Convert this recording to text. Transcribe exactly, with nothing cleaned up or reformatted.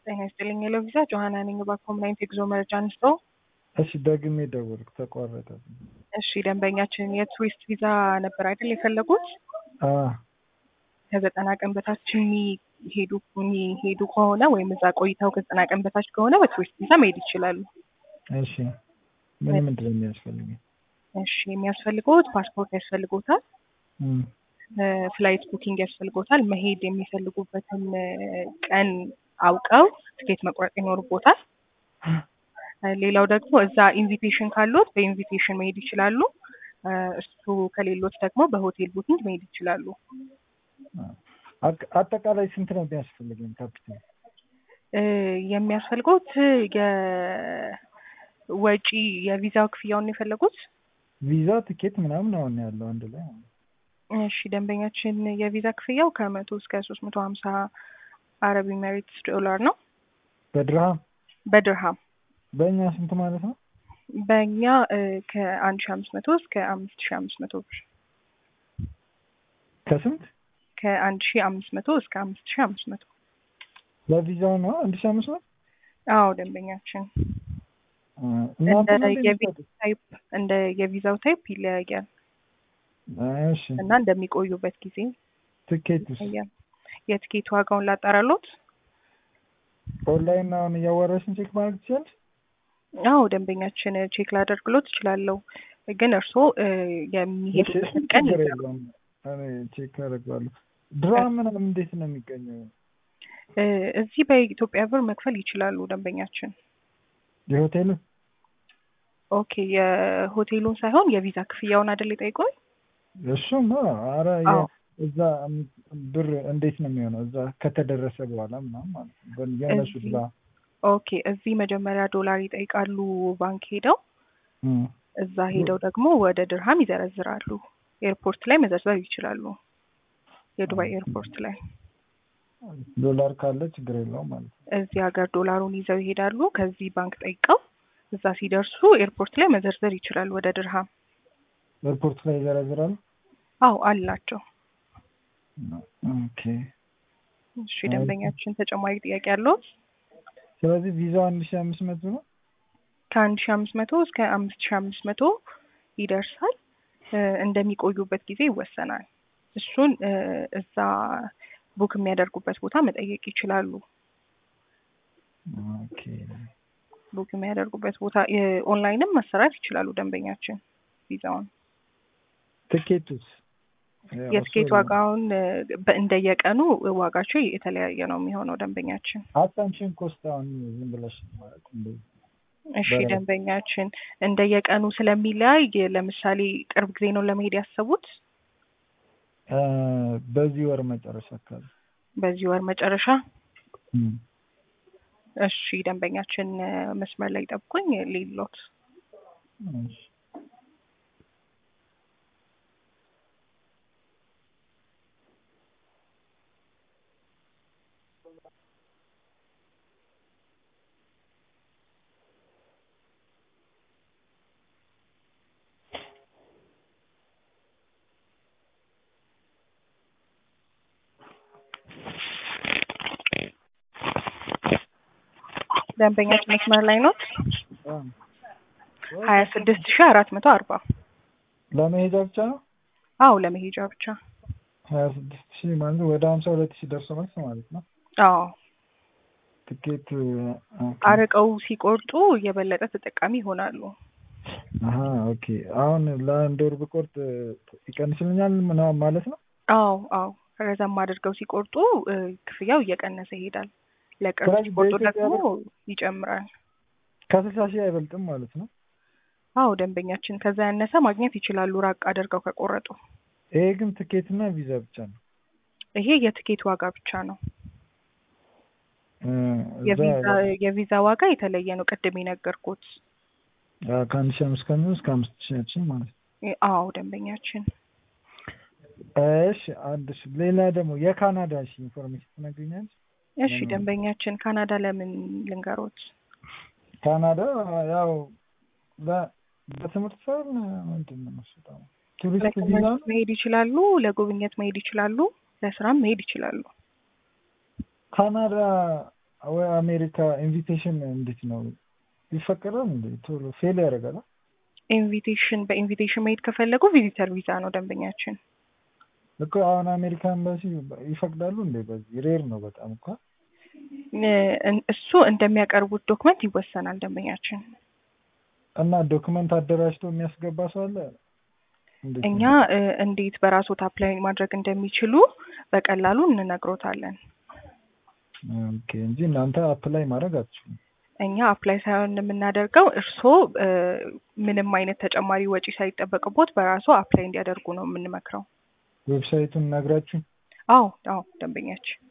ጤና ይስጥልኝ የለቪዛ ጆሃና ነኝ በኮምናይት ኤግዞ መረጃ አንስቶ። እሺ ደግሜ ደወልኩ ተቋረጠ። እሺ ደንበኛችን የቱሪስት ቪዛ ነበር አይደል የፈለጉት? አዎ ከዘጠና ቀን በታች የሚሄዱ የሚሄዱ ከሆነ ወይም እዛ ቆይታው ከዘጠና ቀን በታች ከሆነ በቱሪስት ቪዛ መሄድ ይችላሉ። እሺ ምን ምንድን ነው የሚያስፈልገው? እሺ የሚያስፈልገውት ፓስፖርት ያስፈልጎታል። እም ፍላይት ቡኪንግ ያስፈልጎታል። መሄድ የሚፈልጉበትን ቀን አውቀው ትኬት መቁረጥ ይኖርቦታል። ሌላው ደግሞ እዛ ኢንቪቴሽን ካሉት በኢንቪቴሽን መሄድ ይችላሉ። እሱ ከሌሎት ደግሞ በሆቴል ቡኪንግ መሄድ ይችላሉ። አጠቃላይ ስንት ነው የሚያስፈልገኝ ካፒታል? የሚያስፈልጉት የወጪ የቪዛው ክፍያውን የፈለጉት? ቪዛ ትኬት ምናምን አሁን ያለው አንድ ላይ። እሺ ደንበኛችን የቪዛ ክፍያው ከመቶ እስከ ሶስት መቶ ሀምሳ አረብ ኤሚሬትስ ዶላር ነው። በድርሃም በድርሃም በእኛ ስንት ማለት ነው? በእኛ ከአንድ ሺህ አምስት መቶ እስከ አምስት ሺህ አምስት መቶ ብር። ከስንት? ከአንድ ሺህ አምስት መቶ እስከ አምስት ሺህ አምስት መቶ ለቪዛው ነው አንድ ሺህ አምስት መቶ? አዎ ደንበኛችን እንደ የቪዛው ታይፕ እንደ የቪዛው ታይፕ ይለያያል። እሺ እና እንደሚቆዩበት ጊዜ ትኬትስ? የትኬት ዋጋውን ላጣራሎት? ኦንላይን አሁን እያወራሽን ቼክ ማድረግ ትችላለሽ? አዎ ደንበኛችን ቼክ ላደርግሎት እችላለሁ። ግን እርስዎ የሚሄዱበትን ቀን የለውም እኔ ቼክ አደርጋለሁ። ድራም ምናምን እንዴት ነው የሚገኘው? እዚህ በኢትዮጵያ ብር መክፈል ይችላሉ ደንበኛችን። የሆቴሉ? ኦኬ የሆቴሉን ሳይሆን የቪዛ ክፍያውን አይደል የጠይቀው? እሱም ኧረ እዛ ብር እንዴት ነው የሚሆነው? እዛ ከተደረሰ በኋላ ምናምን ማለት ነው የነሱ ብላ። ኦኬ እዚህ መጀመሪያ ዶላር ይጠይቃሉ ባንክ ሄደው፣ እዛ ሄደው ደግሞ ወደ ድርሃም ይዘረዝራሉ። ኤርፖርት ላይ መዘርዘር ይችላሉ። የዱባይ ኤርፖርት ላይ ዶላር ካለ ችግር የለውም ማለት ነው። እዚህ ሀገር ዶላሩን ይዘው ይሄዳሉ። ከዚህ ባንክ ጠይቀው እዛ ሲደርሱ ኤርፖርት ላይ መዘርዘር ይችላሉ ወደ ድርሃም። ኤርፖርት ላይ ይዘረዝራሉ? አዎ አላቸው። ኦኬ እሺ ደንበኛችን ተጨማሪ ጥያቄ አለው? ስለዚህ ቪዛው አንድ ሺህ አምስት መቶ ነው? ከአንድ ሺህ አምስት መቶ እስከ አምስት ሺህ አምስት መቶ ይደርሳል። እንደሚቆዩበት ጊዜ ይወሰናል። እሱን እዛ ቡክ የሚያደርጉበት ቦታ መጠየቅ ይችላሉ። ኦኬ ቡክ የሚያደርጉበት ቦታ ኦንላይንም መሰራት ይችላሉ ደንበኛችን ቪዛውን። ትኬቱስ? የትኬት ዋጋውን እንደየቀኑ ዋጋቸው የተለያየ ነው የሚሆነው ደንበኛችን። አታንሽን ኮስት አሁን ዝም ብለሽ ማለት እንደዚህ? እሺ ደንበኛችን እንደየቀኑ ስለሚለያይ ለምሳሌ ቅርብ ጊዜ ነው ለመሄድ ያሰቡት? በዚህ ወር መጨረሻ አካባቢ። በዚህ ወር መጨረሻ? እሺ ደንበኛችን መስመር ላይ ጠብቁኝ ሌሎት። እሺ ደንበኛችን መስመር ላይ ነው? ሀያ ስድስት ሺህ አራት መቶ አርባ ለመሄጃ ብቻ ነው? አዎ ለመሄጃ ብቻ። ሀያ ስድስት ሺህ ማለት ወደ ሀምሳ ሁለት ሺህ ደርሶ መልስ ማለት ነው? አዎ ትኬት አርቀው ሲቆርጡ የበለጠ ተጠቃሚ ይሆናሉ። አሃ ኦኬ አሁን ለአንድ ወር ብቆርጥ ይቀንስልኛል ምናምን ማለት ነው? አዎ አዎ ረዘም አድርገው ሲቆርጡ ክፍያው እየቀነሰ ይሄዳል። ለቅርብ ሲቆርጡ ደግሞ ይጨምራል። ከስልሳ ሺህ አይበልጥም ማለት ነው? አዎ ደንበኛችን ከዛ ያነሰ ማግኘት ይችላሉ ራቅ አድርገው ከቆረጡ። ይሄ ግን ትኬት እና ቪዛ ብቻ ነው? ይሄ የትኬት ዋጋ ብቻ ነው። የቪዛ የቪዛ ዋጋ የተለየ ነው ቅድም የነገርኩት። ከአንድ ሺህ አምስት መቶ እስከ አምስት ሺህ ማለት ነው? አዎ ደንበኛችን። እሺ አንድ ሌላ ደግሞ የካናዳ እሺ ኢንፎርሜሽን ትነግሪኛለሽ? እሺ ደንበኛችን ካናዳ ለምን ልንገሮት? ካናዳ ያው በትምህርት ሳይሆን ምንድን ነው መስጠው ቱሪስት ቪዛ መሄድ ይችላሉ፣ ለጉብኝት መሄድ ይችላሉ፣ ለስራም መሄድ ይችላሉ። ካናዳ ወይ አሜሪካ ኢንቪቴሽን እንዴት ነው ይፈቀዳል እንዴ? ቶሎ ፌል ያደርጋል። ኢንቪቴሽን በኢንቪቴሽን መሄድ ከፈለጉ ቪዚተር ቪዛ ነው ደንበኛችን። እኮ አሁን አሜሪካ ኤምባሲ ይፈቅዳሉ እንዴ? በዚህ ሬር ነው በጣም እኮ። እሱ እንደሚያቀርቡት ዶክመንት ይወሰናል ደንበኛችን። እና ዶክመንት አደራጅቶ የሚያስገባ ሰው አለ? እኛ እንዴት በራስዎት አፕላይ ማድረግ እንደሚችሉ በቀላሉ እንነግሮታለን። ኦኬ እንጂ እናንተ አፕላይ ማድረግ አትችሉም። እኛ አፕላይ ሳይሆን የምናደርገው እርስዎ ምንም አይነት ተጨማሪ ወጪ ሳይጠበቅቦት በራስዎ አፕላይ እንዲያደርጉ ነው የምንመክረው። ዌብሳይቱን ነግራችሁ? አዎ አዎ ደንበኛችን